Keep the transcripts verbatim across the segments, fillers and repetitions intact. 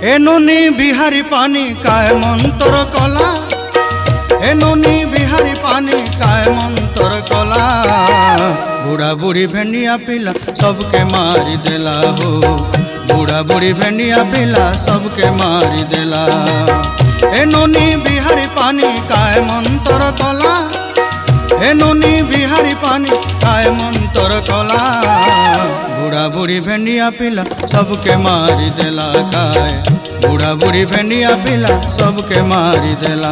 ए नोनी बिहारी पानी काय मंतर कला, ए नोनी बिहारी पानी काय मंतर कला। बूढ़ा बूढ़ी भेंडिया पिला सबके मारी देला हो, बूढ़ा बूढ़ी भेंडिया पिला सबके मारी देला। ए नोनी बिहारी पानी काय मंतर कला, ए नोनी बिहारी पानी काय मंतर कला। बूढ़ा बूढ़ी भेंडिया पिला सबके मारी देला काय, बूढ़ा बूढ़ी भेंडिया पिला सबके मारी देला।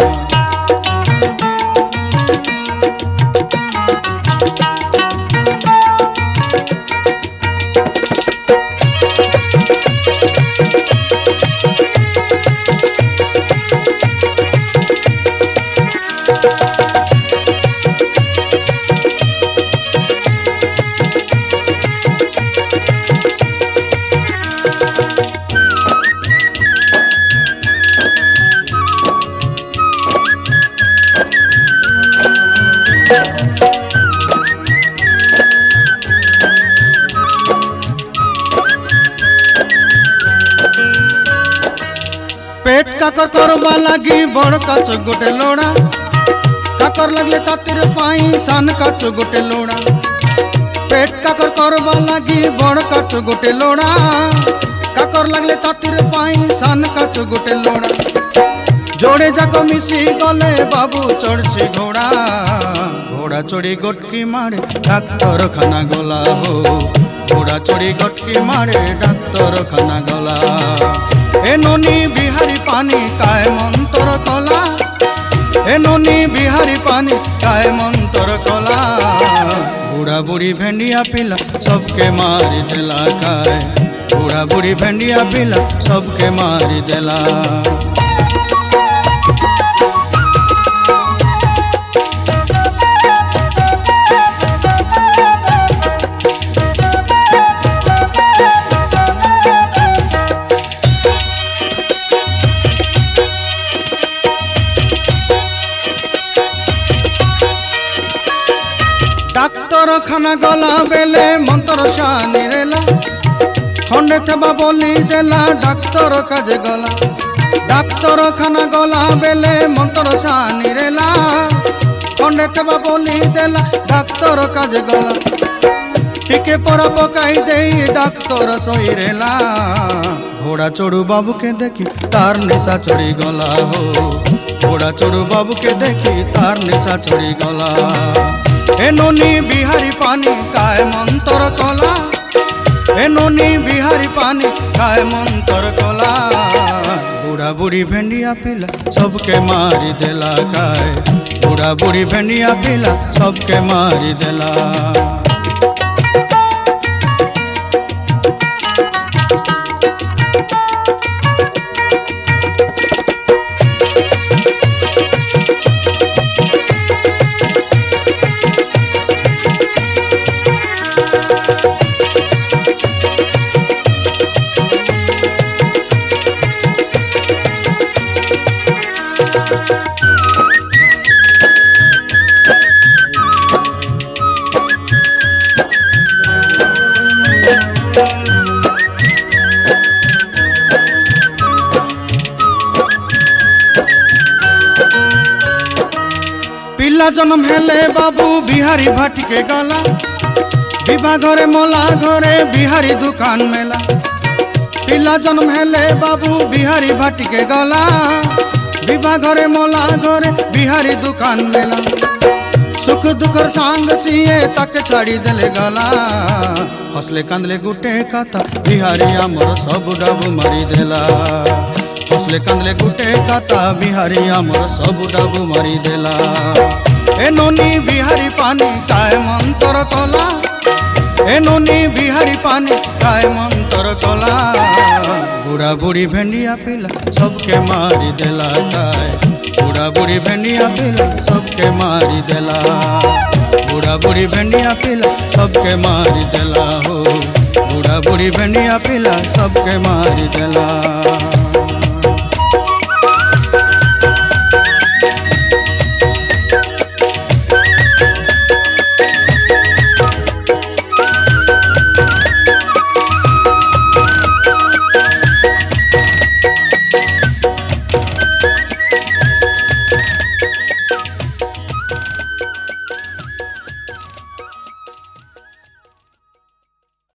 पेट काकर करवा लगी बड़ काच गोटे लोड़ा, काकर लगले तातिर पाई सान काच गोटे लोड़ा। पेट काकर करवा लगी बड़ काच गोटे लोड़ा, काकर लगले तातिर पाई सान काच गोटे लोड़ा। जोड़े जाक मिसी गले बाबू चढ़सी घोड़ा, घोड़ा चढ़ी गोटकी मारे डाक्तर खाना गला हो, घोड़ा चढ़ी गोटकी मारे डाक्तर खाना गला। ए नोनी बिहारी पानी काय मंतर कला, ए नोनी बिहारी पानी काय मंतर कला। बूढ़ा बूढ़ी भेंडिया पिला सबके मारी देला काय, बूढ़ा बूढ़ी भेंडिया पिला सबके मारी देला। डाक्तर खाना गला बेले मंतर शानी रेला, खंडे थेबा बोली देला डाक्तर काजे गला। डाक्तर खाना गला बेले मंतर शानी रेला, खंडे थेबा बोली देला डाक्तर काजे गला। टिके पर पकाई दे डाक्तर सोई रेला, घोड़ा चढ़ू बाबू के देखी तार निशा चढ़ी गला हो, घोड़ा चढ़ू बाबू के देखी तार निशा चढ़ी गला। ए नोनी बिहारी पानी काय मंतर कला, ए नोनी बिहारी पानी काय मंतर कला। बूढ़ा बूढ़ी भेंडिया पिला सबके मारी देला काय, बूढ़ा बूढ़ी भेंडिया पिला सबके मारी देला। पिला जन्म हेले बाबू बिहारी भाटी के गला, विवाह घरे मोला घरे बिहारी दुकान मेला। पिला जन्म हेले बाबू बिहारी भाटी के गला, विवाह घरे मोला घरे बिहारी दुकान मेला। सुख दुखर सांग सिए तक छाड़ी देले गला, हसले कांदले गुटे काता बिहारी आमर सब डाबू मारी देला। हसले कांदले गुटे काता बिहारी आमर सब डाबू मारी देला। ए नोनी बिहारी पानी काय मंतर कला, ए नोनी बिहारी पानी काय मंतर कला। बूढ़ा बूढ़ी भेंडिया पिला सबके मारी देला काय, बूढ़ा बूढ़ी भेंडिया पिला सबके मारी देला। बूढ़ा बूढ़ी भेंडिया पिला सबके मारी देला हो, बूढ़ा बूढ़ी भेंडिया पिला सबके मारी देला।